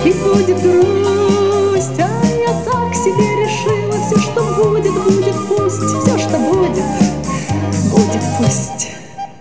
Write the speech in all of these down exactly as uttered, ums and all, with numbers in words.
и будет грусть. А я так себе решила, все, что будет, будет пусть. Все, что будет, будет пусть.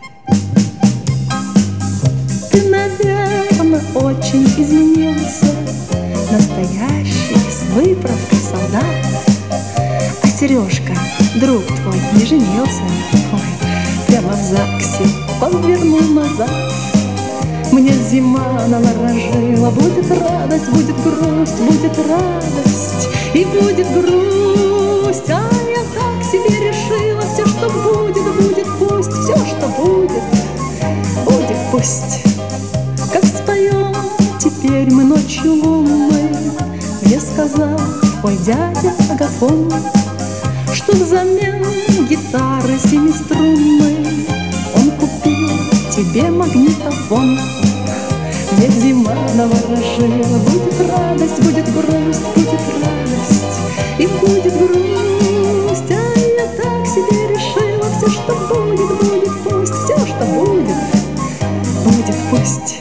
Ты, наверное, очень изменился, настоящий, с выправкой солдат. А Сережка, друг твой, не женился? Ой, прямо в ЗАГСе повернул назад. Мне зима наворожила, будет радость, будет грусть, будет радость и будет грусть. А я так себе решила, все, что будет, будет пусть. Все, что будет, будет пусть. Как споем теперь мы ночью лунной, мне сказал твой дядя Агафон, что взамен гитары семиструнной он купил тебе магнитофон. Мне зима наворожила, будет радость, будет грусть, будет радость и будет грусть. А я так себе решила, все, что будет, будет пусть. Все, что будет, будет пусть.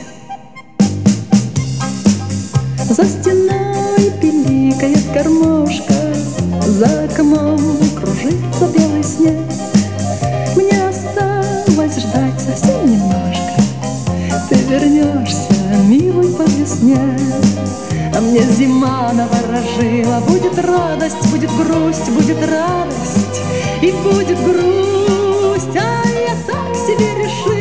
За стеной пиликает гармошка, за окном кружится белый снег. Мне осталось ждать совсем немножко, ты вернешься, милый, по весне. А мне зима наворожила, будет радость, будет грусть, будет радость и будет грусть. А я так себе решила,